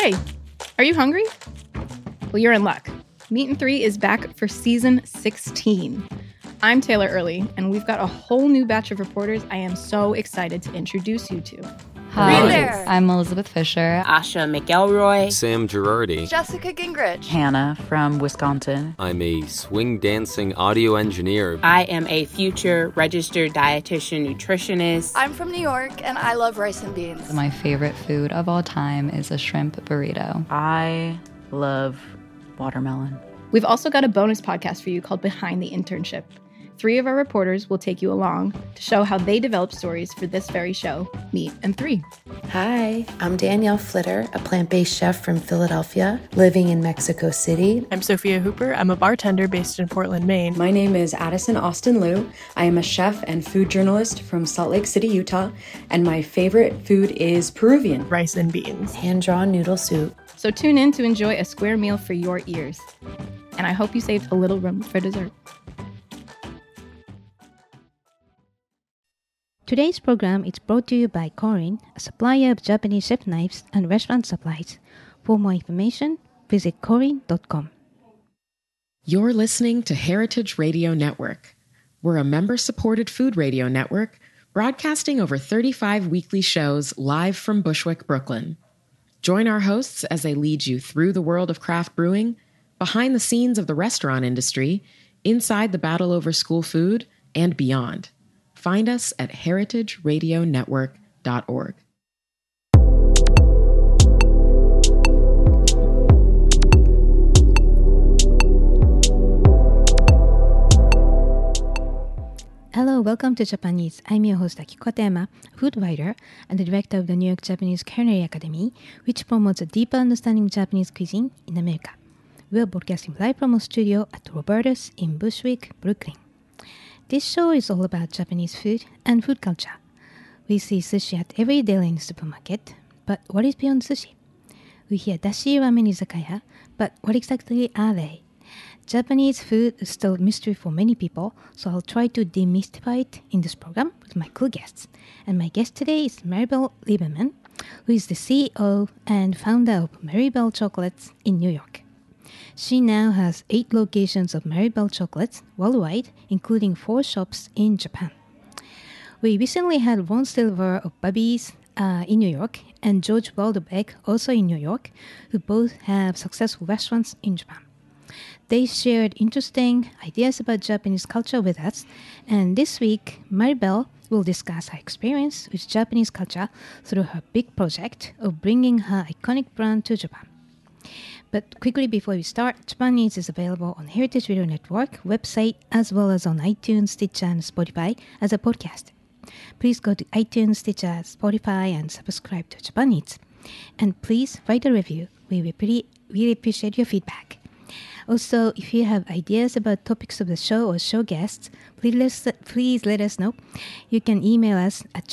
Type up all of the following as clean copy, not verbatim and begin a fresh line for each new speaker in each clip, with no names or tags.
Hey, are you hungry? Well, you're in luck. Meat and Three is back for season 16. I'm Taylor Early, and we've got a whole new batch of reporters I am so excited to introduce you to.
Hi, there. I'm Elizabeth Fisher.
Asha McElroy.
Sam Girardi.
Jessica Gingrich.
Hannah from Wisconsin.
I'm a swing dancing audio engineer.
I am a future registered dietitian nutritionist.
I'm from New York, and I love rice and beans.
My favorite food of all time is a shrimp burrito.
I love watermelon.
We've also got a bonus podcast for you called Behind the Internship. 3 of our reporters will take you along to show how they developed stories for this very show, Meat and Three.
Hi, I'm Danielle Flitter, a plant-based chef from Philadelphia, living in Mexico City.
I'm Sophia Hooper. I'm a bartender based in Portland, Maine.
My name is Addison Austin Liu. I am a chef and food journalist from Salt Lake City, Utah, and my favorite food is Peruvian.
Rice and beans.
Hand-drawn noodle soup.
So tune in to enjoy a square meal for your ears. And I hope you saved a little room for dessert.
Today's program is brought to you by Korin, a supplier of Japanese chef knives and restaurant supplies. For more information, visit korin.com.
You're listening to Heritage Radio Network. We're a member-supported food radio network broadcasting over 35 weekly shows live from Bushwick, Brooklyn. Join our hosts as they lead you through the world of craft brewing, behind the scenes of the restaurant industry, inside the battle over school food, and beyond. Find us at heritageradionetwork.org.
Hello, welcome to Japanese. I'm your host Akiko Katayama, food writer and the director of the New York Japanese Culinary Academy, which promotes a deeper understanding of Japanese cuisine in America. We are broadcasting live from our studio at Roberta's in Bushwick, Brooklyn. This show is all about Japanese food and food culture. We see sushi at every deli in the supermarket, but what is beyond sushi? We hear dashi ramen izakaya, but what exactly are they? Japanese food is still a mystery for many people, so I'll try to demystify it in this program with my cool guests. And my guest today is Maribel Lieberman, who is the CEO and founder of Maribel Chocolates in New York. She now has 8 locations of Maribel Chocolates worldwide, including 4 shops in Japan. We recently had Ron Silver of Bubby's in New York and George Waldbeck, also in New York, who both have successful restaurants in Japan. They shared interesting ideas about Japanese culture with us, and this week, Maribel will discuss her experience with Japanese culture through her big project of bringing her iconic brand to Japan. But quickly before we start, Japan Eats is available on Heritage Radio Network website as well as on iTunes, Stitcher, and Spotify as a podcast. Please go to iTunes, Stitcher, Spotify, and subscribe to Japan Eats. And please write a review. We really appreciate your feedback. Also, if you have ideas about topics of the show or show guests, please let us know. You can email us at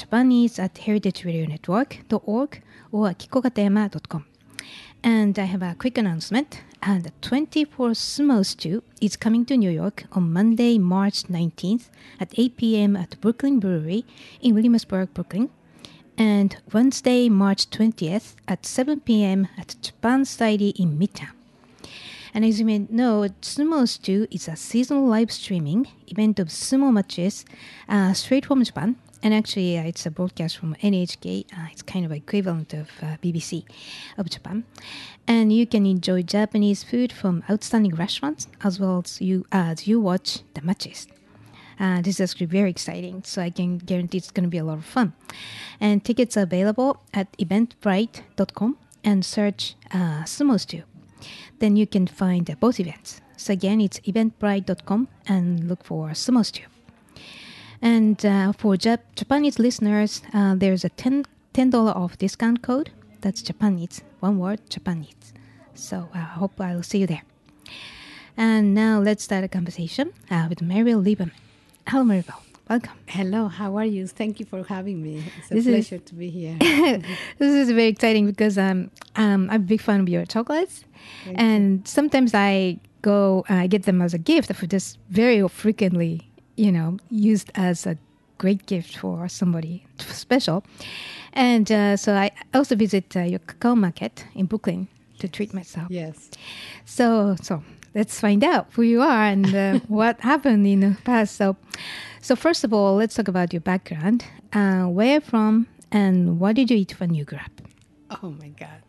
japaneats@heritageradionetwork.org or akikokatayama.com. And I have a quick announcement. The 24th Sumo Stew is coming to New York on Monday, March 19th at 8 p.m. at Brooklyn Brewery in Williamsburg, Brooklyn. And Wednesday, March 20th at 7 p.m. at Japan Society in Midtown. And as you may know, Sumo Stew is a seasonal live streaming event of sumo matches straight from Japan. And actually, it's a broadcast from NHK. It's kind of equivalent of BBC of Japan. And you can enjoy Japanese food from outstanding restaurants as well as you watch the matches. This is actually very exciting, so I can guarantee it's going to be a lot of fun. And tickets are available at eventbrite.com and search Sumo Stew. Then you can find both events. So again, it's eventbrite.com and look for Sumo Stew. And for Japanese listeners, there's a $10 off discount code. That's Japanese, one word, Japanese. So I hope I'll see you there. And now let's start a conversation with Maribel Lieberman. Hello, Maribel. Welcome.
Hello, how are you? Thank you for having me. It's a pleasure to be here.
This is very exciting because I'm a big fan of your chocolates. And sometimes I get them as a gift for just very frequently, used as a great gift for somebody special. And so I also visit your cacao market in Brooklyn to treat myself.
Yes.
So let's find out who you are and what happened in the past. So first of all, let's talk about your background. Where you're from and what did you eat when you grew up?
Oh my God.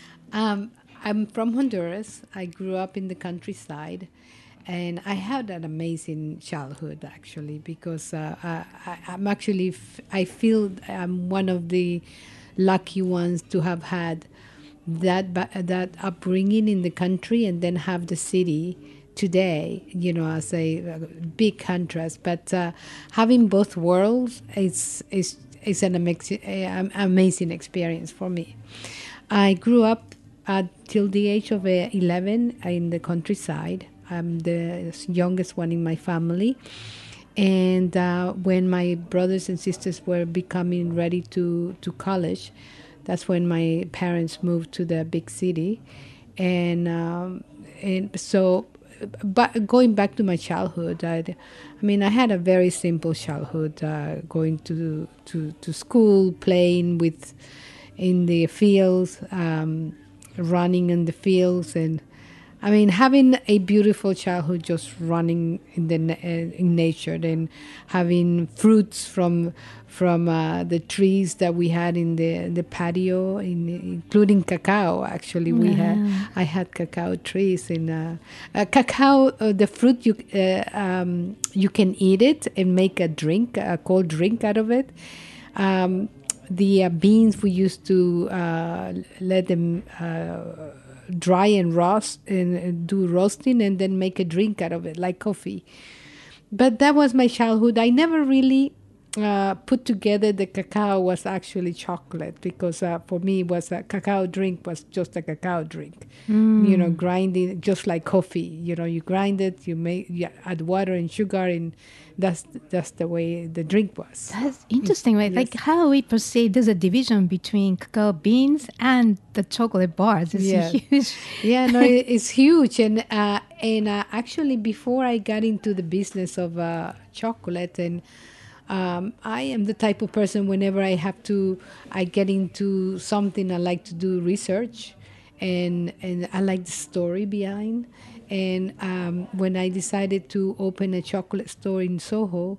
I'm from Honduras. I grew up in the countryside. And I had an amazing childhood, actually, because I'm actually, I feel I'm one of the lucky ones to have had that upbringing in the country and then have the city today, as a big contrast. But having both worlds is an amazing experience for me. I grew up till the age of 11 in the countryside. I'm the youngest one in my family. And when my brothers and sisters were becoming ready to college, that's when my parents moved to the big city. And so, but going back to my childhood, I had a very simple childhood, going to school, playing in the fields, running in the fields, and having a beautiful childhood, just running in nature, and having fruits from the trees that we had in the patio, including cacao. Actually, I had cacao trees, and cacao, the fruit you can eat it and make a cold drink out of it. The beans, we used to let them dry and roast and do roasting and then make a drink out of it, like coffee. But that was my childhood. I never really put together the cacao was actually chocolate, because for me it was a cacao drink was just a cacao drink. Grinding just like coffee. You grind it, you add water and sugar, and that's the way the drink was.
That's interesting, right? Yes. Like how we perceive there's a division between cacao beans and the chocolate bars. It's huge.
Yeah, no, it's huge. And actually, before I got into the business of chocolate, and I am the type of person, whenever I get into something, I like to do research, and I like the story behind. And when I decided to open a chocolate store in Soho,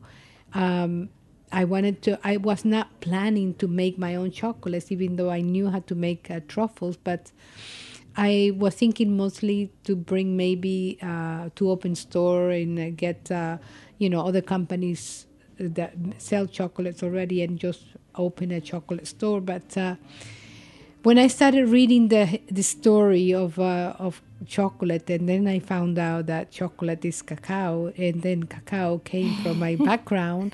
I was not planning to make my own chocolates, even though I knew how to make truffles, but I was thinking mostly to bring maybe to open store and get other companies that sell chocolates already and just open a chocolate store. But when I started reading the story of chocolate, and then I found out that chocolate is cacao, and then cacao came from my background,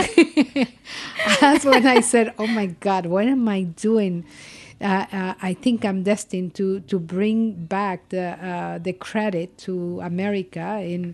that's when I said, oh my God, what am I doing? I think I'm destined to bring back the credit to America, and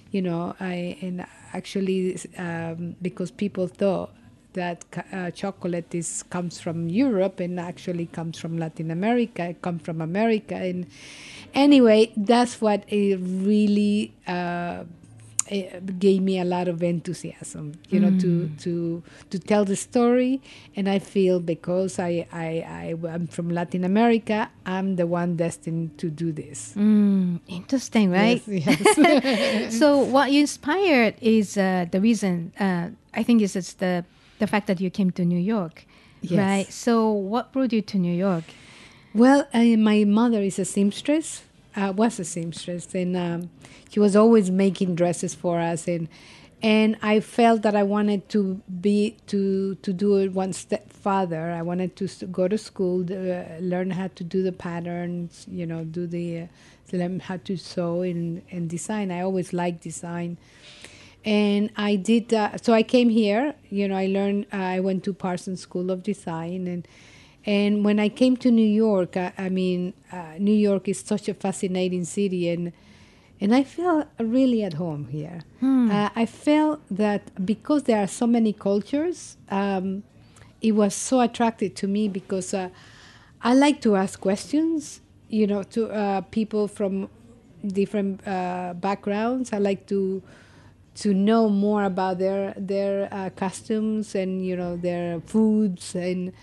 actually because people thought that chocolate comes from Europe, and actually comes from Latin America. It comes from America, and anyway, that's what it really it gave me a lot of enthusiasm, to tell the story. And I feel because I'm from Latin America, I'm the one destined to do this.
Interesting, right?
Yes.
So what you inspired is the reason, I think is it's the fact that you came to New York,
yes.
Right? So what brought you to New York?
Well, my mother is a seamstress, was a seamstress, and she was always making dresses for us, and I felt that I wanted to do it one step further. I wanted to go to school, learn how to do the patterns, learn how to sew and design. I always liked design. And I did, so I came here, I learned, I went to Parsons School of Design, and when I came to New York, New York is such a fascinating city, and I felt really at home here. I felt that because there are so many cultures, it was so attractive to me, because I like to ask questions, to people from different backgrounds. I like to to know more about their customs and their foods, and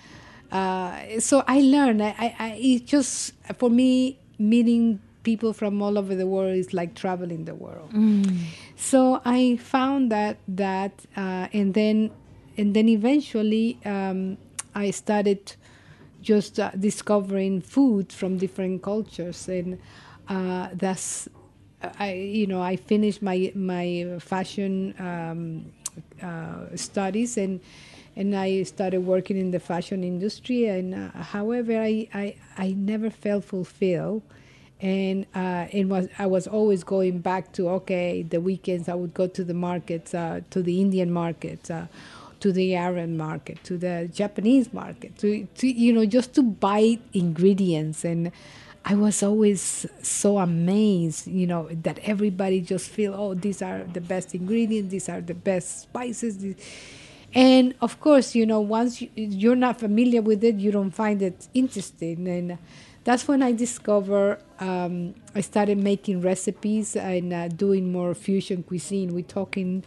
so I learned. It just, for me, meeting people from all over the world is like traveling the world. So I found that and then eventually I started just discovering food from different cultures, and that's I finished my fashion studies, and I started working in the fashion industry. And however, I never felt fulfilled, and I was always going back to, the weekends I would go to the markets, to the Indian markets, to the Arab market, to the Japanese market, to just to buy ingredients. And I was always so amazed, that everybody just feel, these are the best ingredients, these are the best spices. And of course, once you're not familiar with it, you don't find it interesting. And that's when I discovered, I started making recipes and doing more fusion cuisine. We're talking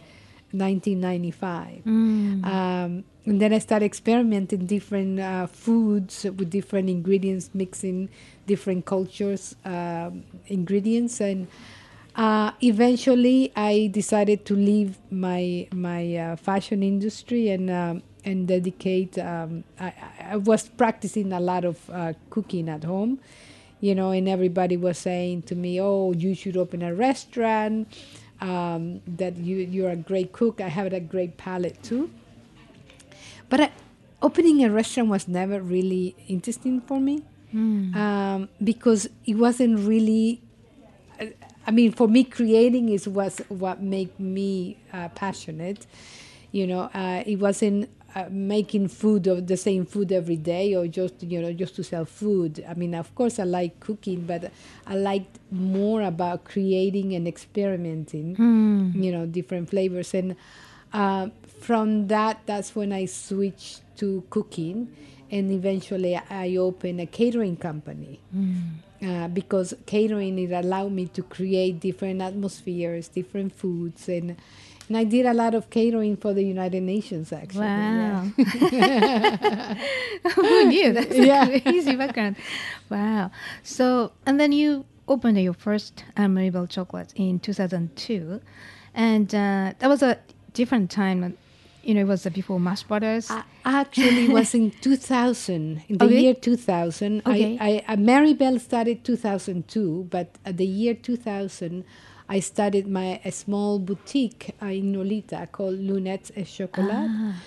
1995. And then I started experimenting different foods with different ingredients, mixing different cultures' ingredients. And eventually I decided to leave my fashion industry and dedicate. I was practicing a lot of cooking at home, and everybody was saying to me, you should open a restaurant, that you're a great cook. I have a great palate too. But opening a restaurant was never really interesting for me, because it wasn't really, for me, creating was what made me passionate. It wasn't making food, or the same food every day, or just to sell food. Of course I like cooking, but I liked more about creating and experimenting, different flavors. And from that's when I switched to cooking, and eventually I opened a catering company. Because catering, it allowed me to create different atmospheres, different foods, and I did a lot of catering for the United Nations, actually.
Wow.
Yeah.
Who knew? That's a crazy background. Wow. So, and then you opened your first Maribel chocolate in 2002. And that was a different time. It was before Mash Brothers.
Actually, it was in 2000, in the year 2000.
Okay.
Maribel started 2002, but at the year 2000, I started a small boutique in Nolita called Lunettes et Chocolat.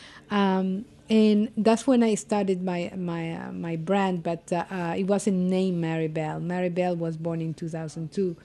And that's when I started my brand, but it wasn't named Maribel. Maribel was born in 2002.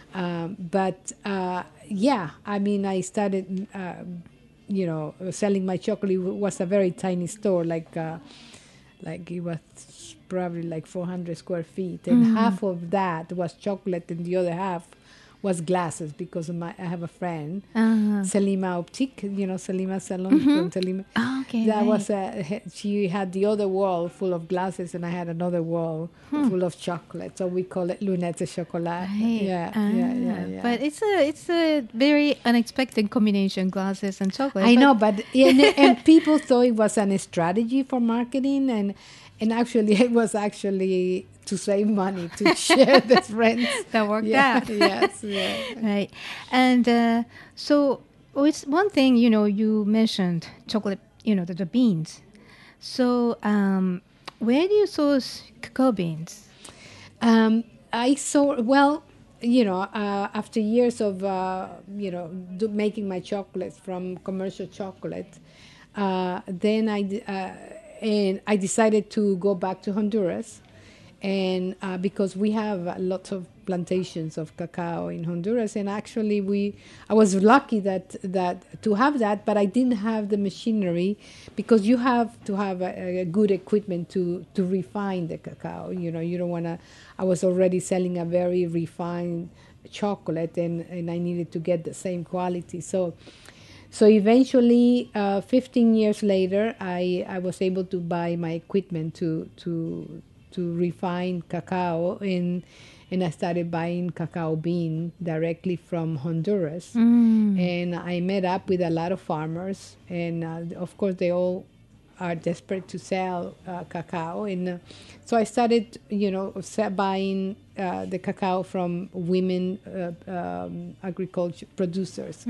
I started, selling my chocolate. It was a very tiny store, like it was probably like 400 square feet. And half of that was chocolate, and the other half was glasses, because I have a friend, Selima Optique, Selima Salon from Selima.
Okay.
That was she had the other wall full of glasses, and I had another wall full of chocolate. So we call it Lunettes et Chocolat.
Right.
Yeah.
But it's a very unexpected combination, glasses and chocolate.
I know, but and people thought it was a strategy for marketing, and actually it was actually to save money, to share the friends.
That worked out.
Yes, yeah.
Right. And so it's one thing, you mentioned chocolate, the beans. So where do you source cacao beans?
I saw, after years of, making my chocolates from commercial chocolate, then I decided to go back to Honduras. And because we have lots of plantations of cacao in Honduras, and actually I was lucky that to have that, but I didn't have the machinery, because you have to have a good equipment to refine the cacao. You don't want to. I was already selling a very refined chocolate, and I needed to get the same quality. So eventually, 15 years later, I was able to buy my equipment to refine cacao, and I started buying cacao bean directly from Honduras. And I met up with a lot of farmers, and of course they all are desperate to sell cacao, and so I started, buying the cacao from women agriculture producers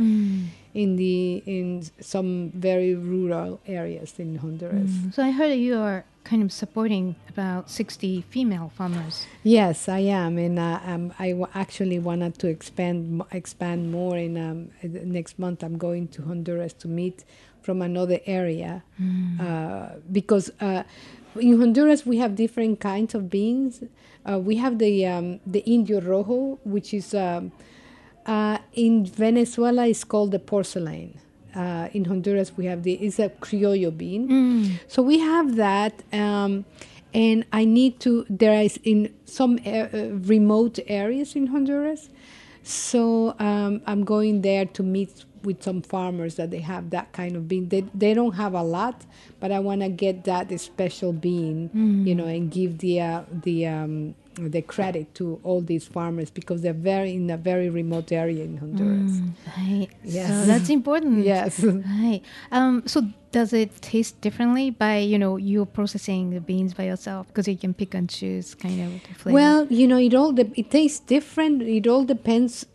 in some very rural areas in Honduras.
So I heard you are kind of supporting about 60 female farmers.
Yes, I am, and actually wanted to expand more. In next month, I'm going to Honduras to meet from another area because in Honduras we have different kinds of beans. We have the Indio Rojo, which is in Venezuela is called the porcelain. In Honduras we have it's a criollo bean. So we have that, and I need to. There is in some remote areas in Honduras, so I'm going there to meet with some farmers that they have that kind of bean. They don't have a lot, but I want to get that special bean, and give the credit to all these farmers because they're in a very remote area in Honduras.
Right.
Yes.
So that's important.
Yes.
Right. So does it taste differently by, you processing the beans by yourself? Because you can pick and choose kind of the flavor.
Well, it tastes different. It all depends,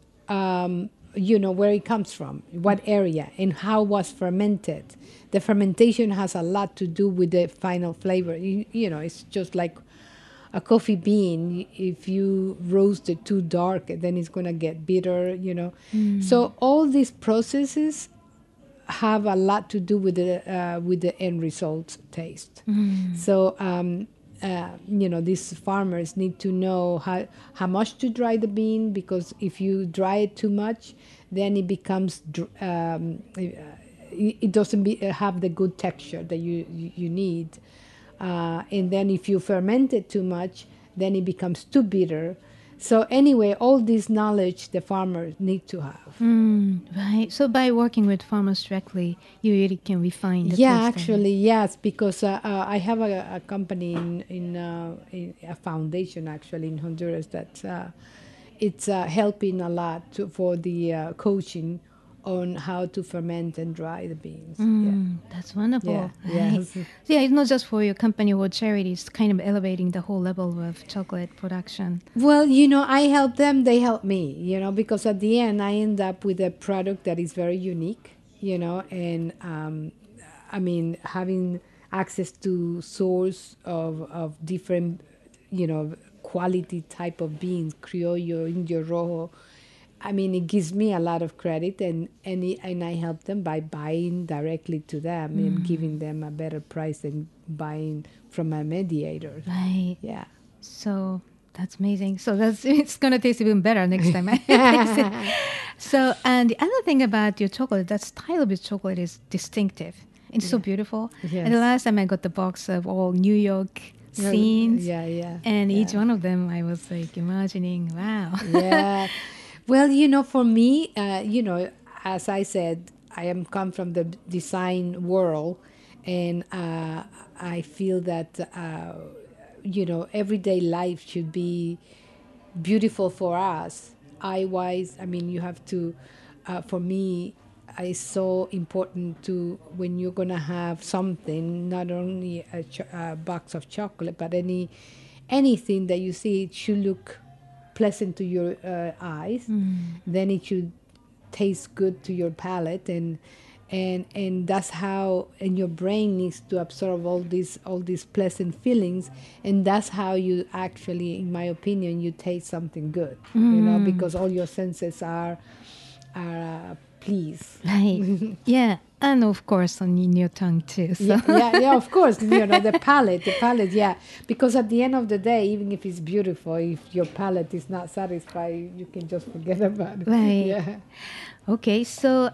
where it comes from, what area, and how it was fermented. The fermentation has a lot to do with the final flavor. It's just like a coffee bean. If you roast it too dark, then it's going to get bitter, So all these processes have a lot to do with the end result taste. So, these farmers need to know how much to dry the bean, because if you dry it too much, then it becomes it doesn't have the good texture that you need. And then if you ferment it too much, then it becomes too bitter. So anyway, all this knowledge the farmers need to have.
Right. So by working with farmers directly, you really can refine the taste.
Yeah, actually, yes, because I have a company in a foundation actually in Honduras that it's helping a lot for the coaching on how to ferment and dry the beans.
That's wonderful.
Yeah,
right.
yes.
So yeah, it's not just for your company or charity, it's kind of elevating the whole level of chocolate production.
Well, I help them, they help me, because at the end I end up with a product that is very unique, and having access to source of different, quality type of beans, criollo, Indio Rojo. It gives me a lot of credit, and I help them by buying directly to them and giving them a better price than buying from a mediator.
Right.
Yeah.
So that's amazing. So it's gonna taste even better next time I taste it. So, and the other thing about your chocolate, that style of your chocolate is distinctive. It's so beautiful.
Yes.
And the last time I got the box of all New York scenes, and each one of them I was like imagining, wow.
Yeah. Well, for me, as I said, I come from the design world, and I feel that, everyday life should be beautiful for us. Eye-wise, you have to, for me, it's so important to, when you're going to have something, not only a box of chocolate, but anything that you see, it should look pleasant to your eyes, then it should taste good to your palate, and that's how, and your brain needs to absorb all these pleasant feelings, and that's how you actually, in my opinion, you taste something good, because all your senses are pleased.
Right. Yeah. And of course in your tongue too. So.
Yeah, of course. The palate, yeah. Because at the end of the day, even if it's beautiful, if your palate is not satisfied, you can just forget about it.
Right.
Yeah.
Okay. So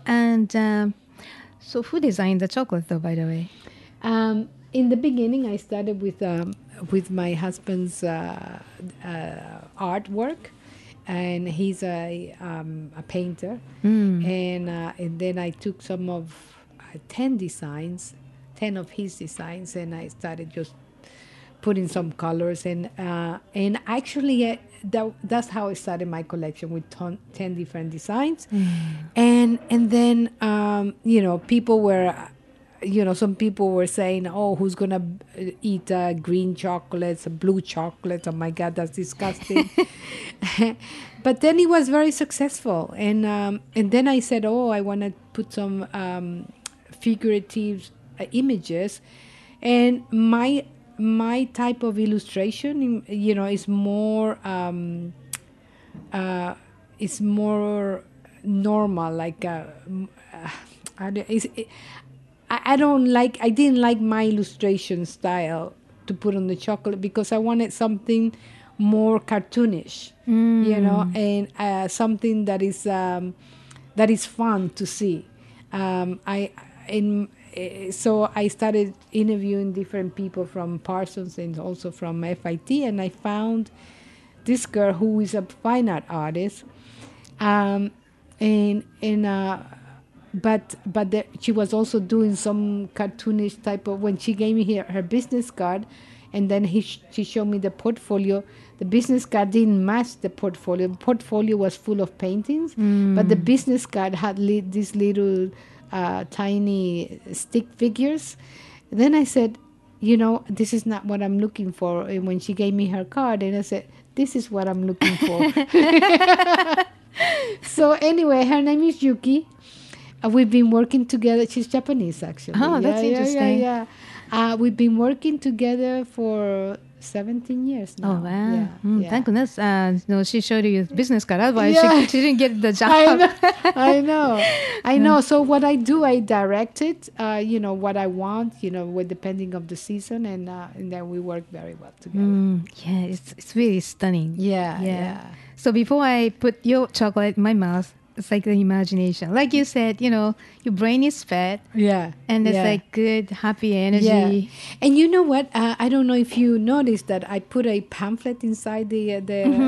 so who designed the chocolate though, by the way?
In the beginning, I started with my husband's artwork. And he's a painter, and then I took some of 10 of his designs, and I started just put in some colors, and actually that's how I started my collection with 10 different designs, and then people were. Some people were saying, "Oh, who's gonna eat green chocolates, blue chocolates? Oh my God, that's disgusting." But then it was very successful, and then I said, "Oh, I want to put some figurative images," and my type of illustration, is more normal, like. I didn't like my illustration style to put on the chocolate because I wanted something more cartoonish, and something that is fun to see. So I started interviewing different people from Parsons and also from FIT, and I found this girl who is a fine art artist, But she was also doing some cartoonish type of. When she gave me her business card, and then she showed me the portfolio. The business card didn't match the portfolio. The portfolio was full of paintings, but the business card had these little tiny stick figures. Then I said, this is not what I'm looking for. And when she gave me her card, and I said, this is what I'm looking for. So anyway, her name is Yuki. We've been working together. She's Japanese, actually.
Oh, that's interesting.
Yeah. We've been working together for 17 years now.
Oh, wow.
Yeah.
Thank goodness. She showed you business card. Otherwise, she didn't get the job.
I know. So what I do, I direct it, what I want, depending on the season, and then we work very well together.
Yeah, it's really stunning.
Yeah.
So before I put your chocolate in my mouth, it's like the imagination. Like you said, your brain is fed.
Yeah.
And it's like good, happy energy.
Yeah. And you know what? I don't know if you noticed that I put a pamphlet inside and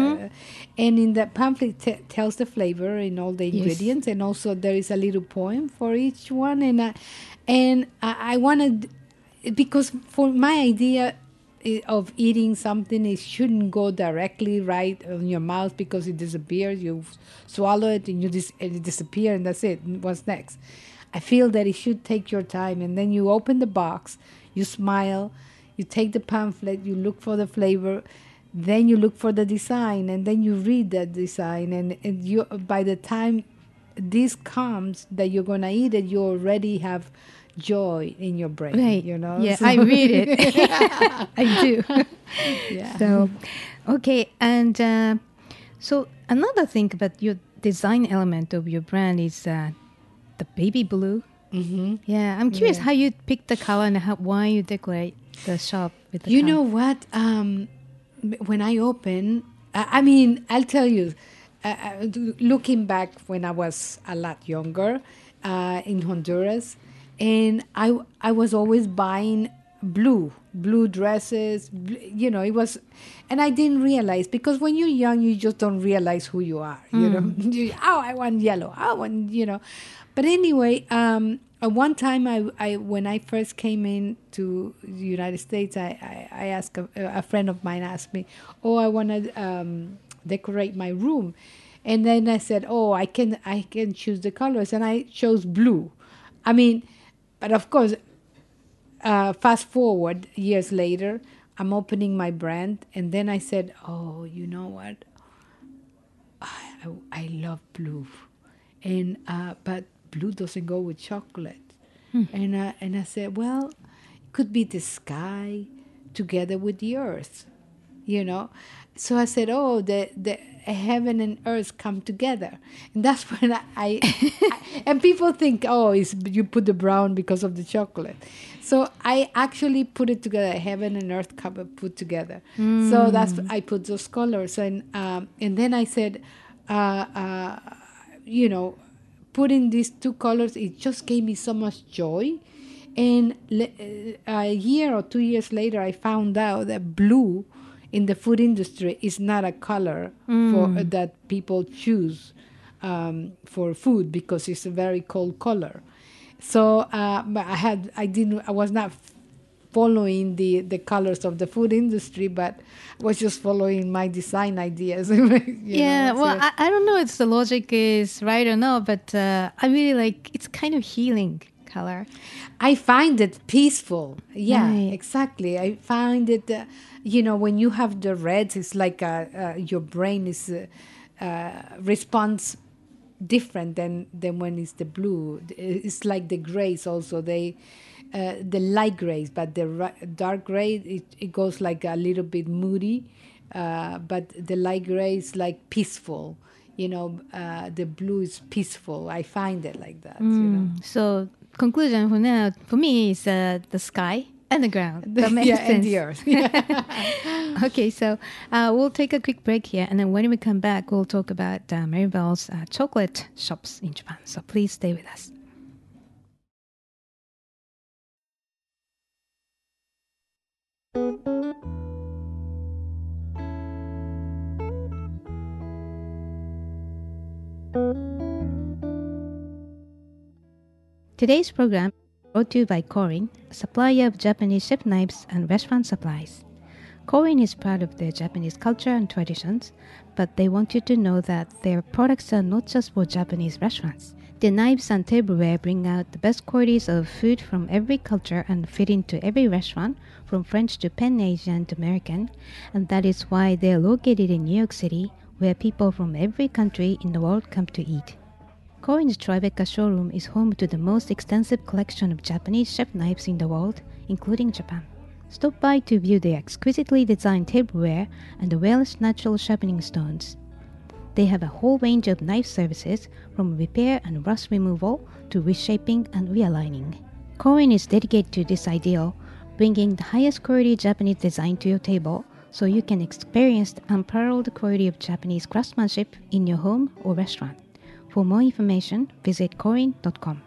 in the pamphlet tells the flavor and all the ingredients. And also there is a little poem for each one. And I wanted, because for my idea of eating something, it shouldn't go directly right on your mouth because it disappears. You swallow it and it disappears, and that's it. What's next? I feel that it should take your time, and then you open the box, you smile, you take the pamphlet, you look for the flavor, then you look for the design, and then you read that design, and you, by the time this comes that you're gonna eat it, you already have joy in your brain,
right.
Yeah,
so. I read it. I do.
Yeah.
So, okay, and so another thing about your design element of your brand is the baby blue.
Mm-hmm.
Yeah, I'm curious how you pick the color and why you decorate the shop with the color.
Know what? When I open, I'll tell you, looking back when I was a lot younger in Honduras, and I was always buying blue dresses, it was, and I didn't realize, because when you're young, you just don't realize who you are, I want yellow, but anyway, one time I when I first came in to the United States, I asked, a friend of mine asked me, I want to decorate my room, and then I said, I can choose the colors, and I chose blue. But of course, fast forward years later, I'm opening my brand, and then I said, you know what? I love blue, and but blue doesn't go with chocolate. And I said, well, it could be the sky together with the earth, So I said, the heaven and earth come together, and that's when I and people think, you put the brown because of the chocolate. So I actually put it together, heaven and earth put together. So I put those colors, and then I said, putting these two colors, it just gave me so much joy. And a year or 2 years later, I found out that blue in the food industry is not a color that people choose for food, because it's a very cold color. So I was not following the colors of the food industry, but was just following my design ideas. I
don't know if the logic is right or not, but I really like it's kind of healing color.
I find it peaceful. Yeah,
right.
Exactly. I find it, when you have the reds, it's like your brain is responds different than when it's the blue. It's like the grays also. The light grays, but the dark gray, it goes like a little bit moody, but the light gray is like peaceful. The blue is peaceful. I find it like that.
So conclusion for now, for me, is the sky and the ground. That makes sense.
And the earth.
Okay, so we'll take a quick break here, and then when we come back, we'll talk about Maribel's chocolate shops in Japan. So please stay with us. Today's program is brought to you by Korin, a supplier of Japanese chef knives and restaurant supplies. Korin is proud of their Japanese culture and traditions, but they want you to know that their products are not just for Japanese restaurants. Their knives and tableware bring out the best qualities of food from every culture and fit into every restaurant, from French to Pan-Asian to American, and that is why they are located in New York City, where people from every country in the world come to eat. Korin's Tribeca showroom is home to the most extensive collection of Japanese chef knives in the world, including Japan. Stop by to view their exquisitely designed tableware and the Welsh natural sharpening stones. They have a whole range of knife services, from repair and rust removal to reshaping and realigning. Korin is dedicated to this ideal, bringing the highest quality Japanese design to your table, so you can experience the unparalleled quality of Japanese craftsmanship in your home or restaurant. For more information, visit korin.com.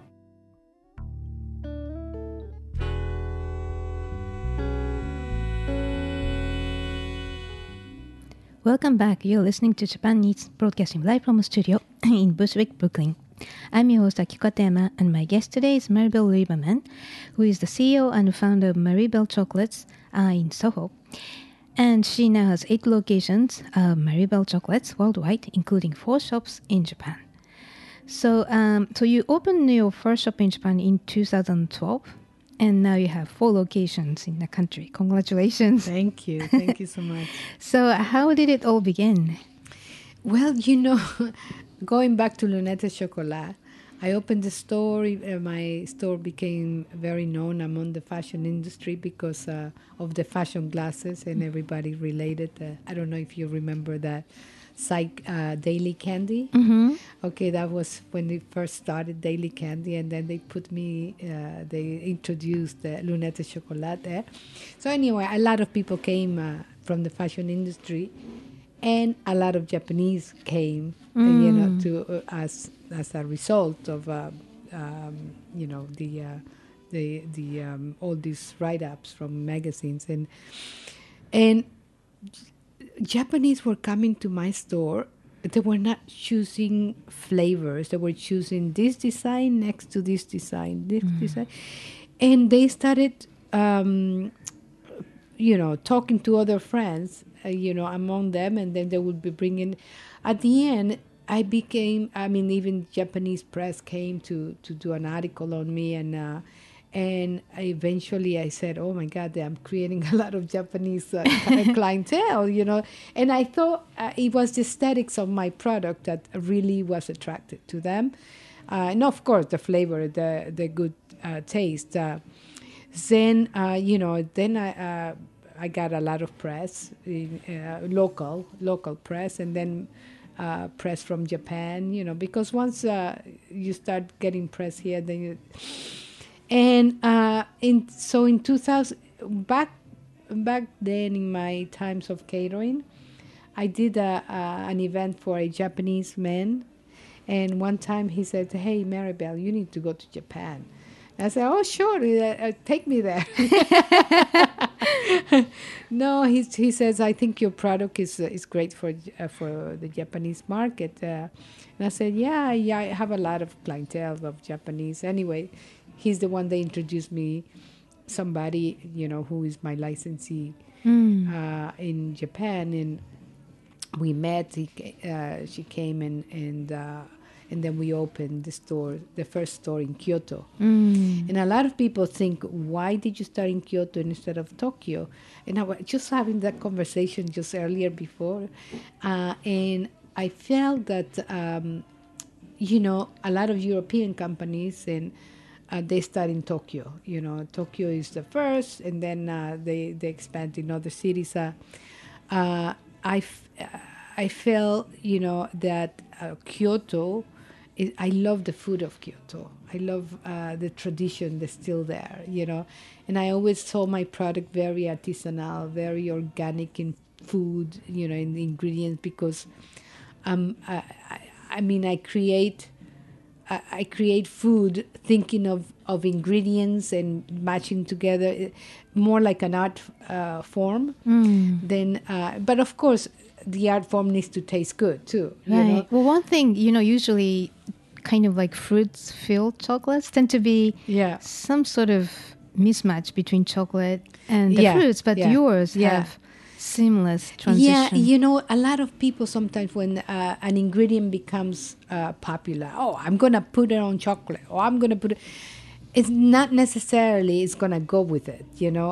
Welcome back. You're listening to Japan Eats, broadcasting live from a studio in Bushwick, Brooklyn. I'm your host, Akiko Tema, and my guest today is Maribel Lieberman, who is the CEO and founder of Maribel Chocolates in Soho. And she now has 8 locations of Maribel Chocolates worldwide, including 4 shops in Japan. So you opened your first shop in Japan in 2012, and now you have 4 locations in the country. Congratulations.
Thank you. Thank you so much.
So how did it all begin?
Well, going back to Lunette Chocolat, I opened the store. My store became very known among the fashion industry because of the fashion glasses, and everybody related. I don't know if you remember that Daily Candy.
Mm-hmm.
Okay, that was when they first started Daily Candy, and then they introduced the Lunette Chocolat there. So anyway, a lot of people came from the fashion industry, and a lot of Japanese came, to as a result of all these write-ups from magazines, and Japanese were coming to my store. They were not choosing flavors. They were choosing this design next to this design, design. And they started, talking to other friends, among them, and then they would be bringing. At the end, even Japanese press came to do an article on me, and eventually I said, oh my God, I'm creating a lot of Japanese clientele, And I thought it was the aesthetics of my product that really was attracted to them. And of course, the flavor, the good taste. Then I got a lot of press, local press, and then press from Japan, because once you start getting press here, then you... And in 2000, back then in my times of catering, I did an event for a Japanese man, and one time he said, "Hey, Maribel, you need to go to Japan." And I said, "Oh, sure, take me there." No, he says, "I think your product is great for the Japanese market." And I said, "Yeah, I have a lot of clientele of Japanese." Anyway, he's the one that introduced me somebody, who is my licensee in Japan, and we met. She came and then we opened the first store in Kyoto. And a lot of people think, why did you start in Kyoto instead of Tokyo? And I was just having that conversation just earlier before. And I felt that, a lot of European companies, and they start in Tokyo. Tokyo is the first, and then they expand in other cities. I felt, that Kyoto, I love the food of Kyoto. I love the tradition that's still there, And I always saw my product very artisanal, very organic in food, in the ingredients, because I create food thinking of ingredients and matching together, more like an art form. But of course, the art form needs to taste good too.
Right. Well, one thing, usually kind of like fruits-filled chocolates tend to be some sort of mismatch between chocolate and the fruits, but yours have seamless transition.
Yeah, a lot of people sometimes when an ingredient becomes popular, I'm going to put it on chocolate, or I'm going to put it... It's not necessarily it's going to go with it,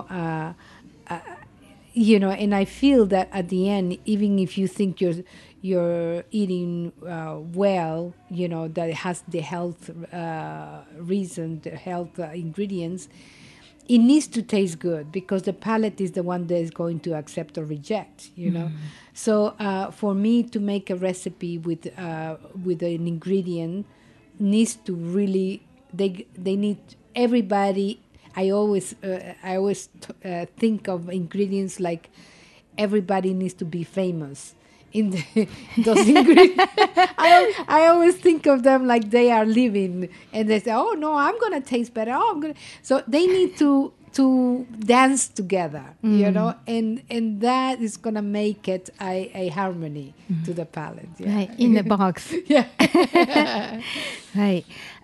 and I feel that at the end, even if you think you're eating well, that it has the health reason, the health ingredients, it needs to taste good, because the palate is the one that is going to accept or reject, So for me to make a recipe with an ingredient needs to really, they need everybody. I always think of ingredients like everybody needs to be famous in those ingredients. I always think of them like they are living, and they say, "Oh no, I'm gonna taste better." So they need to dance together, and that is gonna make it a harmony to the palate. Yeah.
Right, in the box.
Yeah.
Right.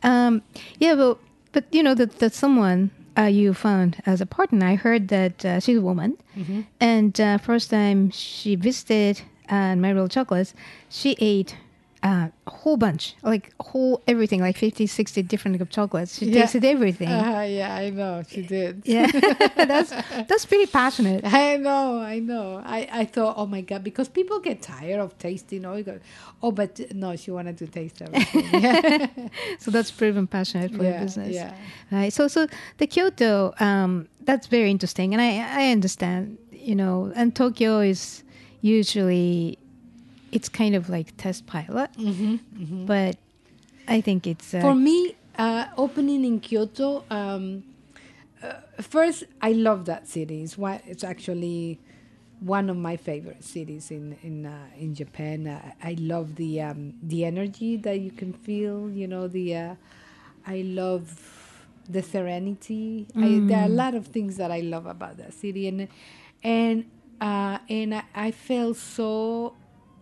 But that someone you found as a partner, I heard that she's a woman, and first time she visited My Real Chocolates, she ate a whole bunch, everything, like 50, 60 different chocolates. She tasted everything.
Yeah, I know, she did.
Yeah, that's pretty passionate.
I know. I thought, oh my God, because people get tired of tasting. But no, she wanted to taste everything. Yeah.
So that's proven passionate for your business.
Yeah.
Right. So the Kyoto, that's very interesting, and I understand. And Tokyo is usually, it's kind of like test pilot, but I think it's...
For me, opening in Kyoto, first, I love that city. It's actually one of my favorite cities in Japan. I love the energy that you can feel, I love the serenity. There are a lot of things that I love about that city. And I felt so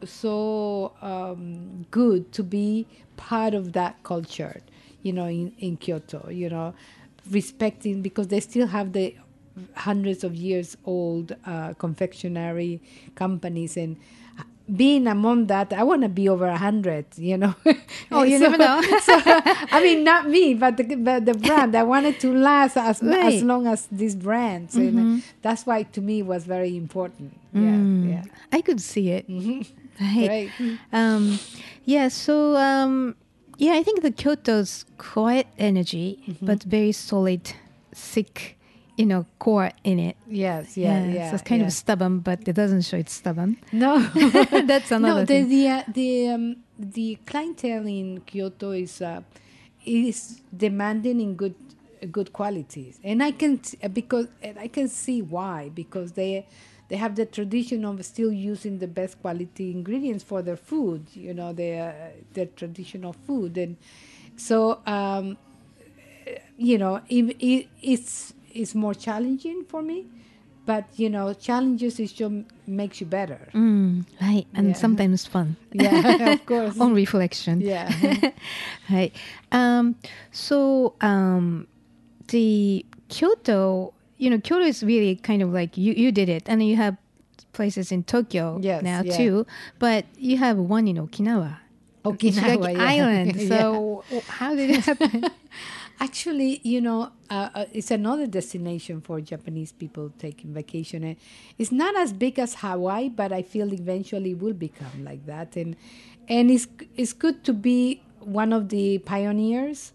good to be part of that culture, in Kyoto, respecting, because they still have the hundreds of years old confectionery companies, and being among that, I want to be over 100,
Oh, you never know.
Not me, but the brand. I wanted to last as long as these brands. And that's why, to me, it was very important. Yeah.
I could see it.
Right.
So, I think the Kyoto's quiet energy, but very solid, thick, core in it.
Yes.
So it's kind of stubborn, but it doesn't show it's stubborn.
No.
That's another thing.
The clientele in Kyoto is demanding in good qualities, and I can see why, because they have the tradition of still using the best quality ingredients for their food, their traditional food, and so it's more challenging for me, but challenges makes you better.
Right, and sometimes fun.
Yeah, of course.
On reflection.
Yeah.
Right. The Kyoto Kyoto is really kind of like you did it, and you have places in Tokyo now too, but you have one in Okinawa.
Okinawa,
island. So how did it happen?
Actually, it's another destination for Japanese people taking vacation. And it's not as big as Hawaii, but I feel eventually will become like that. And it's good to be one of the pioneers.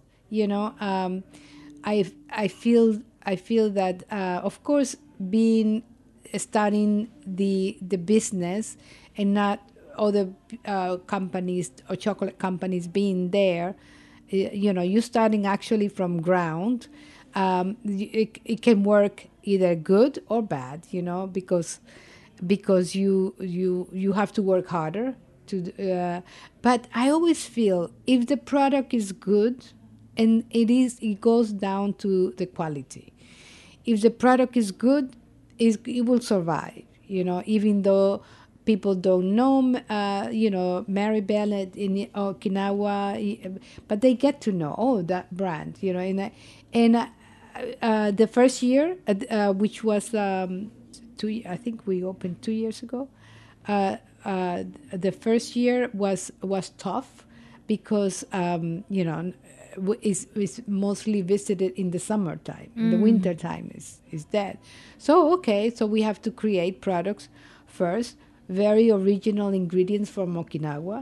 I feel that of course starting the business and not other companies or chocolate companies being there. You're starting actually from ground. It can work either good or bad, because you have to work harder but I always feel if the product is good, and it goes down to the quality. If the product is good, it will survive, even though people don't know, Maribel in Okinawa, but they get to know, that brand, and the first year, which was I think we opened 2 years ago. The first year was tough because is mostly visited in the summertime. In the winter time is dead. So we have to create products first. Very original ingredients from Okinawa.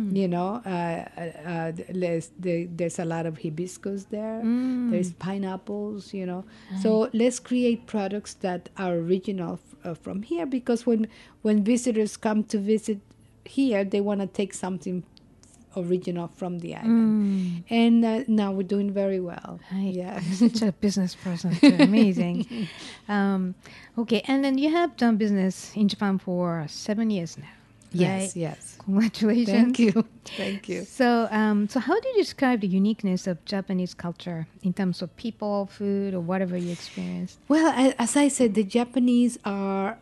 There's a lot of hibiscus there. There's pineapples. So let's create products that are original from here, because when visitors come to visit here, they want to take something original from the island. And now we're doing very well.
Yeah, such a business person too. Amazing. Okay, and then you have done business in Japan for 7 years now.
Yes,
right?
yes.
Congratulations.
Thank you.
So how do you describe the uniqueness of Japanese culture in terms of people, food, or whatever you experienced?
Well, as I said, the Japanese are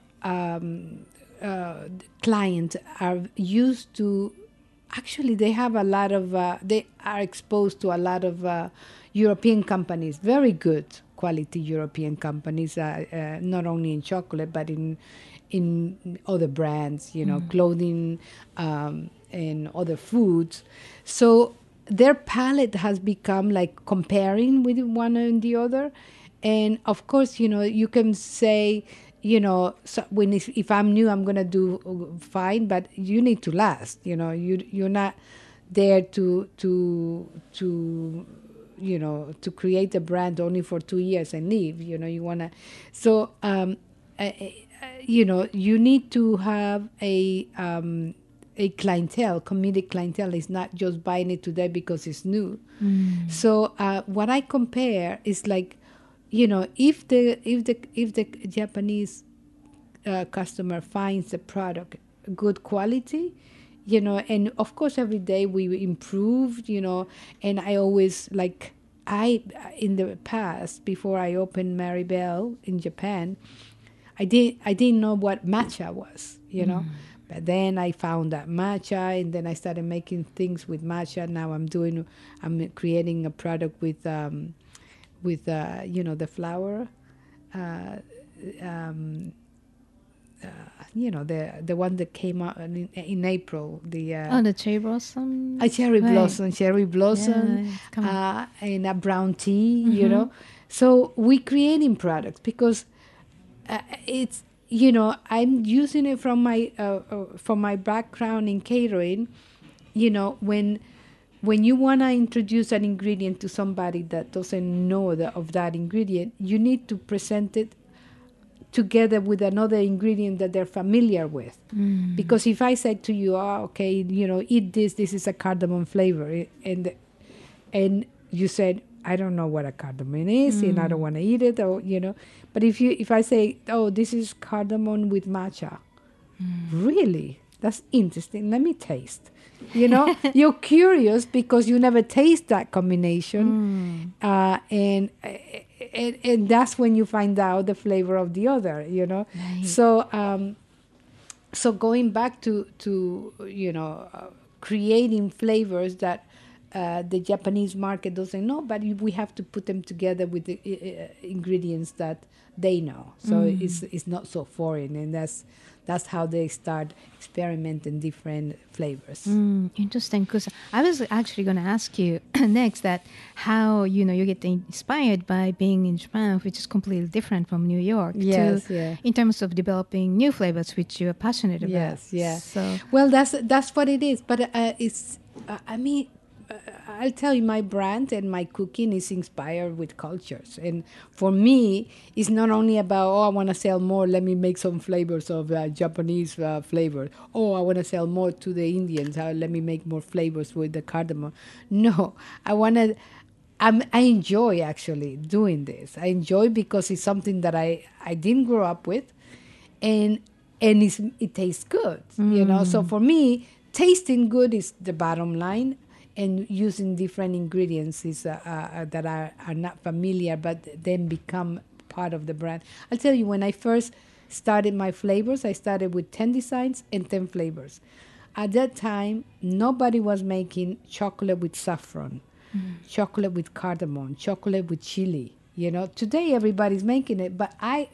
clients are used to. Actually, they have a lot of. They are exposed to a lot of European companies, very good quality European companies, not only in chocolate but in other brands, clothing and other foods. So their palette has become like comparing with one and the other, and of course, you can say. So if I'm new, I'm gonna do fine, but you need to last. You're not there to create a brand only for 2 years and leave. You wanna. So you need to have a clientele, committed clientele. Is not just buying it today because it's new. So what I compare is like. If the Japanese customer finds the product good quality, and of course every day we improve, and I always in the past before I opened Maribel in Japan, I didn't know what matcha was, But then I found that matcha, and then I started making things with matcha. Now I'm creating a product with the flower, the one that came out in April,
the cherry blossom,
cherry blossom, and a brown tea, So we creating products because it's I'm using it from my background in catering, when you want to introduce an ingredient to somebody that doesn't know of that ingredient, you need to present it together with another ingredient that they're familiar with. Because if I said to you, eat this is a cardamom flavor, and you said, I don't know what a cardamom is, and I don't want to eat it, or But if I say, this is cardamom with matcha, really? That's interesting. Let me taste. You're curious because you never taste that combination, and that's when you find out the flavor of the other. Right. So going back to creating flavors that the Japanese market doesn't know, but we have to put them together with the ingredients that they know. So it's not so foreign, and that's how they start experimenting different flavors.
Interesting, because I was actually going to ask you next that how you get inspired by being in Japan, which is completely different from New York.
Yes,
in terms of developing new flavors, which you are passionate about.
Yes, yeah.
So
well, that's what it is. But it's I mean. I'll tell you, my brand and my cooking is inspired with cultures. And for me, it's not only about, I want to sell more, let me make some flavors of Japanese flavor. I want to sell more to the Indians, let me make more flavors with the cardamom. No, I enjoy actually doing this. I enjoy because it's something that I didn't grow up with, and it tastes good, So for me, tasting good is the bottom line. And using different ingredients is that are not familiar, but then become part of the brand. I'll tell you, when I first started my flavors, I started with 10 designs and 10 flavors. At that time, nobody was making chocolate with saffron, chocolate with cardamom, chocolate with chili. Today everybody's making it, but I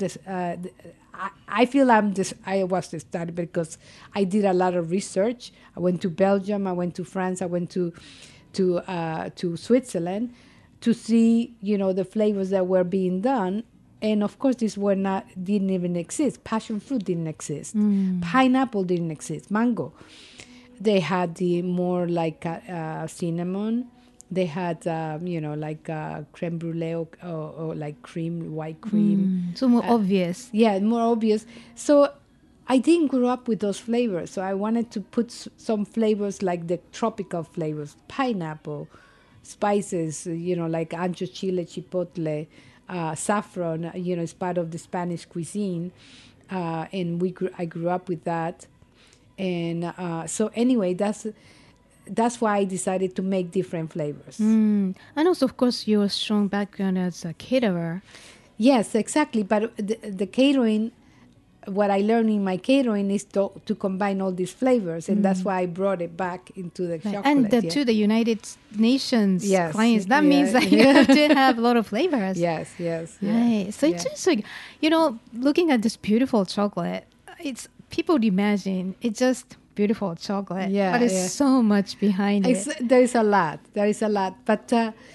feel I was the starter because I did a lot of research. I went to Belgium, I went to France, I went to Switzerland to see, the flavors that were being done. And of course, these didn't even exist. Passion fruit didn't exist. Pineapple didn't exist. Mango. They had the more like cinnamon. They had, creme brulee or like cream, white cream.
So more obvious.
Yeah, more obvious. So I didn't grow up with those flavors. So I wanted to put some flavors like the tropical flavors, pineapple, spices, like ancho chile, chipotle, saffron, is part of the Spanish cuisine. And I grew up with that. And so anyway, that's why I decided to make different flavors.
And also, of course, your strong background as a caterer.
Yes, exactly. But the catering, what I learned in my catering is to combine all these flavors. And that's why I brought it back into the chocolate.
And to the United Nations clients. That means that you have to have a lot of flavors.
Yes.
Right. So it's just like, looking at this beautiful chocolate, people imagine it's just beautiful chocolate, but there's so much behind it.
There is a lot. But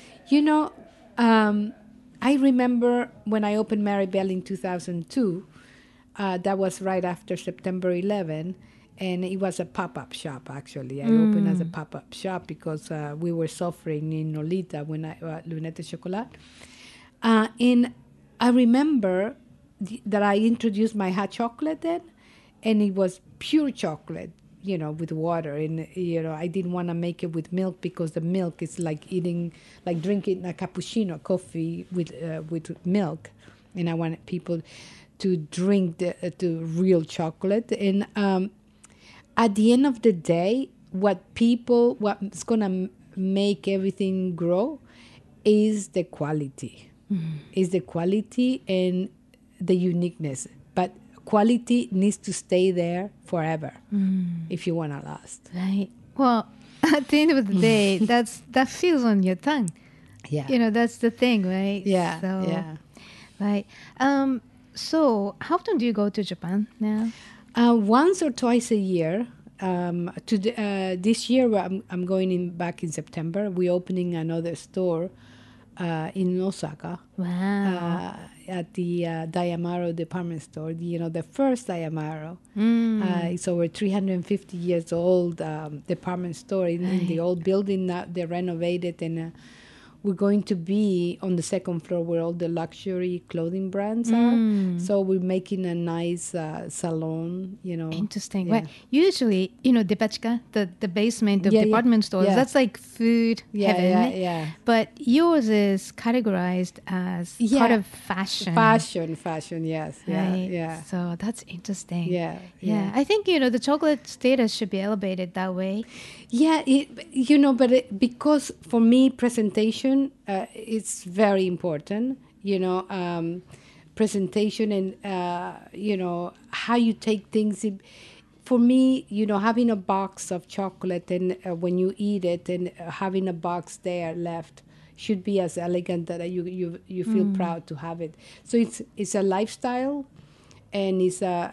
I remember when I opened Maribel in 2002. That was right after September 11, and it was a pop-up shop. Actually, I opened as a pop-up shop because we were suffering in Nolita when Lunette de Chocolat, and I remember that I introduced my hot chocolate then, and it was pure chocolate. With water, and I didn't want to make it with milk because the milk is like drinking a cappuccino, coffee with milk, and I wanted people to drink the real chocolate. And at the end of the day, what's gonna make everything grow is the quality, is the quality and the uniqueness, but quality needs to stay there forever if you want to last.
Right. Well, at the end of the day, that feels on your tongue.
Yeah.
That's the thing, right?
Yeah.
So,
yeah.
Right. So how often do you go to Japan now?
Once or twice a year. This year, I'm going back in September. We're opening another store in Osaka.
Wow.
At the Dayamaro department store, the first Dayamaro. It's over 350 years old department store in the old building. Now they renovated, and we're going to be on the second floor where all the luxury clothing brands are. So we're making a nice salon,
Interesting.
Yeah.
Right. Usually, Depachika, the basement of department stores, that's like food heaven.
Yeah.
But yours is categorized as part of fashion.
Fashion, yes.
Right.
Yeah.
So that's interesting.
Yeah.
I think, the chocolate status should be elevated that way.
Yeah, because for me, presentation, it's very important, presentation and, how you take things. for me, having a box of chocolate and when you eat it and having a box there left should be as elegant that you feel proud to have it. So it's a lifestyle, and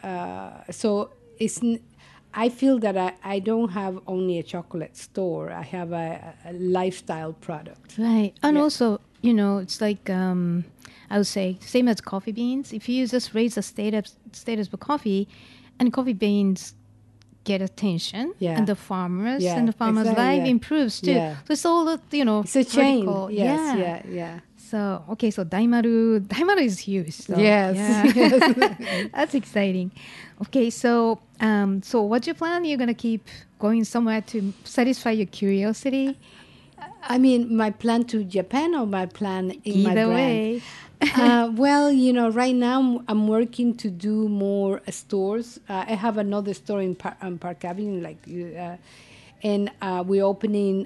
I feel that I don't have only a chocolate store. I have a lifestyle product.
Right. And also, it's like, I would say, same as coffee beans. If you just raise the status of coffee, and coffee beans get attention, and the farmers life improves too. Yeah. So it's all,
it's a chain.
Vertical.
Yes, yeah.
So, okay, so Daimaru is huge. So,
yes.
Yes. That's exciting. Okay, so what's your plan? You're going to keep going somewhere to satisfy your curiosity?
I mean, my plan to Japan or my plan in my brand?
Way.
Well, right now I'm working to do more stores. I have another store in Park Avenue, and we're opening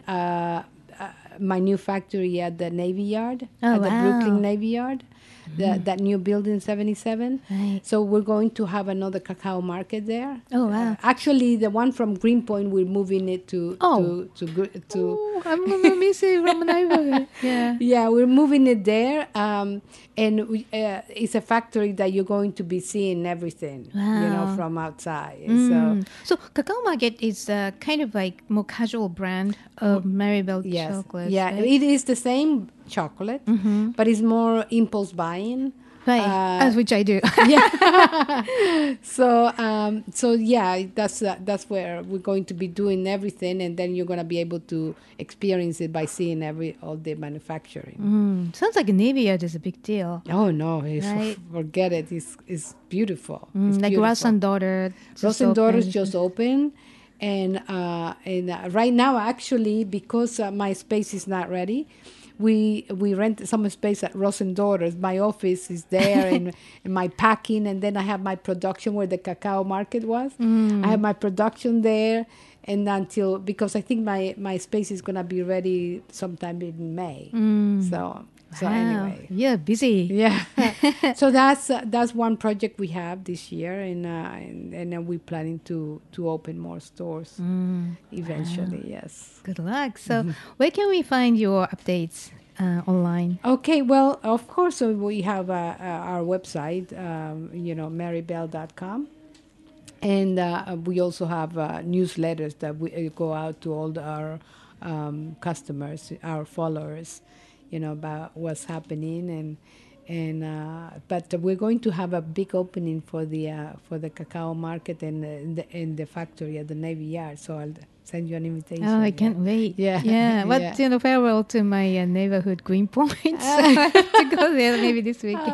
my new factory at the Navy Yard, the Brooklyn Navy Yard, that new building 77.
Right.
So we're going to have another cacao market there.
Oh wow!
Actually, the one from Greenpoint, we're moving it to.
Oh, I'm gonna miss it from neighborhood. Yeah.
Yeah, we're moving it there, and it's a factory that you're going to be seeing everything, from outside.
So Cacao Market is kind of like more casual brand of Maribel chocolate.
Yeah,
right?
It is the same chocolate, but it's more impulse buying.
Right, which I do.
Yeah. So yeah, that's where we're going to be doing everything, and then you're going to be able to experience it by seeing all the manufacturing.
Sounds like a Navy Yard is a big deal.
Oh no, forget it. It's beautiful. It's like beautiful.
Ross and Daughter.
Ross and Daughters just opened. And right now, actually, because my space is not ready, we rent some space at Ross and Daughters. My office is there, and my packing, and then I have my production where the cacao market was. I have my production there, and because I think my space is gonna be ready sometime in May. So anyway,
yeah, busy.
Yeah. So that's one project we have this year, and we're planning to open more stores eventually. Wow. Yes.
Good luck. So where can we find your updates online?
Okay. Well, of course, we have our website, maribel.com. And we also have newsletters that we go out to all our customers, our followers, about what's happening, but we're going to have a big opening for the cacao market and the factory at the Navy Yard. So I'll send you an invitation.
Oh, I can't wait.
Yeah.
But farewell to my neighborhood Greenpoint. So I have to go there maybe this weekend.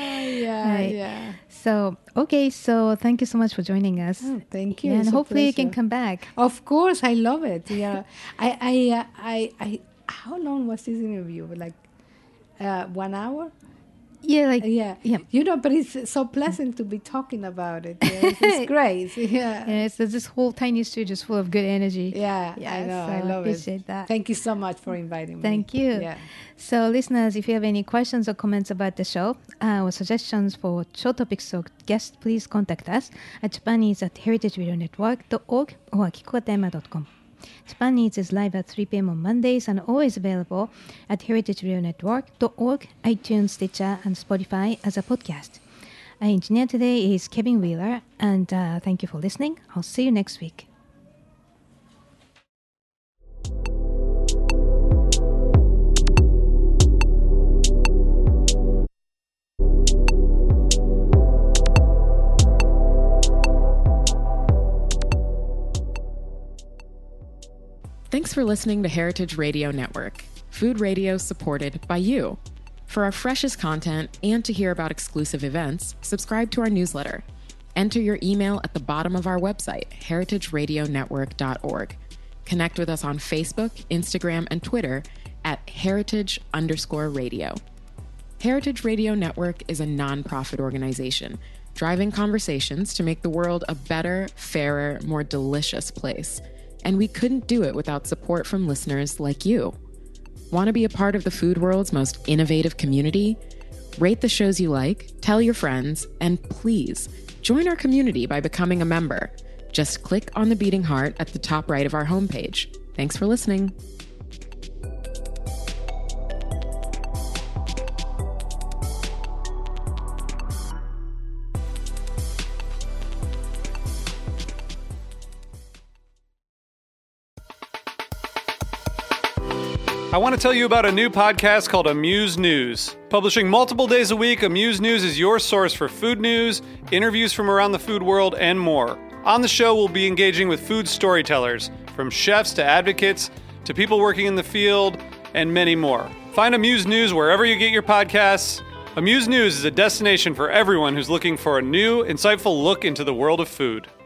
Yeah.
So so thank you so much for joining us.
Oh, thank you.
Yeah, and hopefully you can come back.
Of course, I love it. Yeah, I how long was this interview? 1 hour?
Yeah,
but it's so pleasant to be talking about it. Yeah, it's great. Yeah.
So this whole tiny studio is full of good energy.
Yeah, I know.
So
I love
appreciate that.
Thank you so much for inviting me.
Thank you.
Yeah.
So listeners, if you have any questions or comments about the show or suggestions for show topics or guests, please contact us at japaneats@heritageradionetwork.org or akikotema.com. Japan Eats is live at 3 p.m. on Mondays and always available at heritageradionetwork.org, iTunes, Stitcher, and Spotify as a podcast. Our engineer today is Kevin Wheeler, and thank you for listening. I'll see you next week.
Thanks for listening to Heritage Radio Network, food radio supported by you. For our freshest content and to hear about exclusive events, subscribe to our newsletter. Enter your email at the bottom of our website, heritageradionetwork.org. Connect with us on Facebook, Instagram, and Twitter at heritage_radio. Heritage Radio Network is a nonprofit organization driving conversations to make the world a better, fairer, more delicious place. And we couldn't do it without support from listeners like you. Want to be a part of the food world's most innovative community? Rate the shows you like, tell your friends, and please join our community by becoming a member. Just click on the beating heart at the top right of our homepage. Thanks for listening.
I want to tell you about a new podcast called Amuse News. Publishing multiple days a week, Amuse News is your source for food news, interviews from around the food world, and more. On the show, we'll be engaging with food storytellers, from chefs to advocates to people working in the field, and many more. Find Amuse News wherever you get your podcasts. Amuse News is a destination for everyone who's looking for a new, insightful look into the world of food.